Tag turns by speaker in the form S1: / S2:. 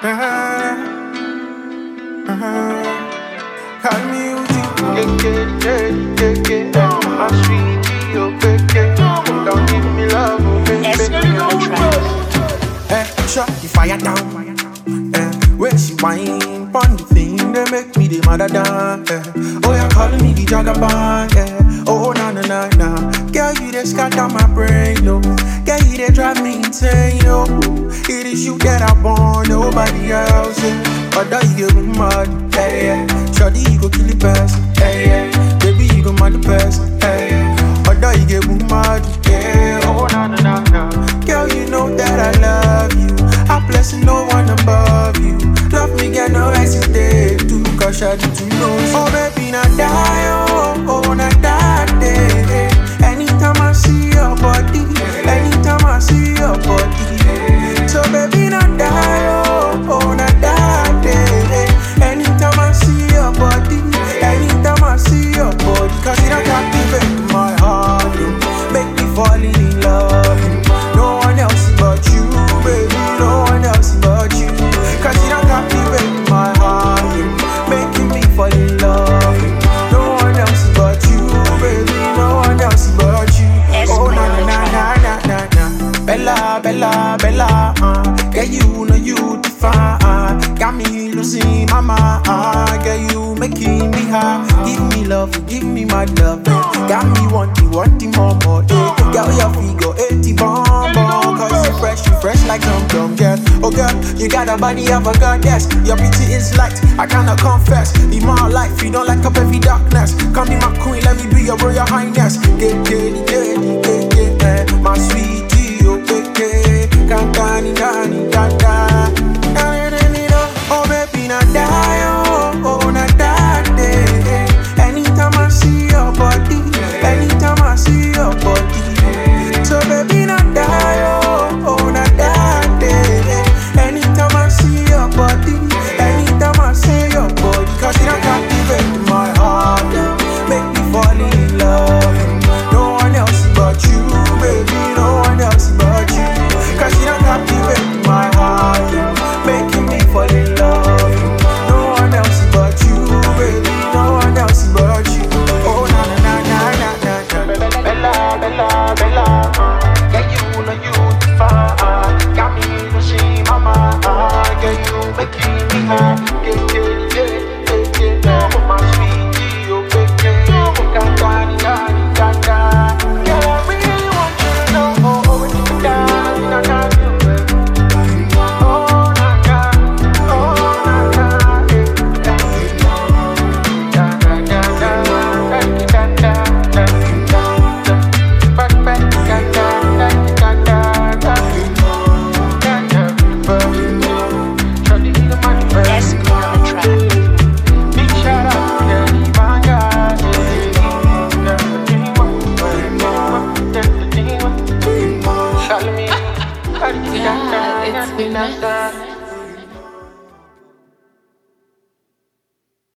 S1: Call me Uzi, my sweetie, oh baby, don't give me love, oh baby. Shut the fire down. Where she whine pon the thing, they make me the mother down. Oh, you're calling me the Jagaban. Oh, na na na na. Girl, you just scatter my brain, no. Girl, you they drive me insane, no. It is you that I want, nobody else. Other you get mad, Shawty, you go kill the best, Baby, you go mad the best, Other you get mad, Oh, na na na na. Girl, you know that I love you. I bless no one above you. Love me, get no hesitate to, cause I do to know. Oh, baby, not die, oh, not die, Anytime I see your body, anytime I see your body. So, baby, not die, oh, not die, Anytime I see your body, anytime I see your body. Cause it don't captivate my heart, make me fall in love. No one else but you, baby, no one else but you. Cause you don't captivate my heart, making me fall in love. No one else but you, baby, no one else but you. Oh, na na na na na na. Bella, Bella, Bella, Girl, you know you define. Got me losing my mind. Girl, you making me high. Give me love, give me my love. Got me wanting more. Girl, your figure 80 bomb. Cause you fresh like dum girl. Oh girl, you got a body of a goddess. Your beauty is light, I cannot confess. Be my life, you don't like up every darkness. Come be my queen, let me be your royal highness. Get, my sweetie, oh baby. Cantani, nani, da. Oh baby, not die, oh, not die. Anytime I see your body, anytime I see your body. So baby, not die, oh, not die. Anytime I see your body, anytime I see your body. Cause it don't captivate my heart, make me fall in love. No one else but you, baby, no one else but you. Cause it don't captivate my heart, making me fall in love. No one else but you, baby, no one else but you. Oh, na na na na na na. Bella, Bella, Bella, yeah, you know you define. Got me losing my mind. Yeah, you making me high. Yeah, my sweetie, oh baby, Cantani, nani, da. Girl, I really want you to know, what you got, you got you, baby. Oh, na na,
S2: Yeah, it's been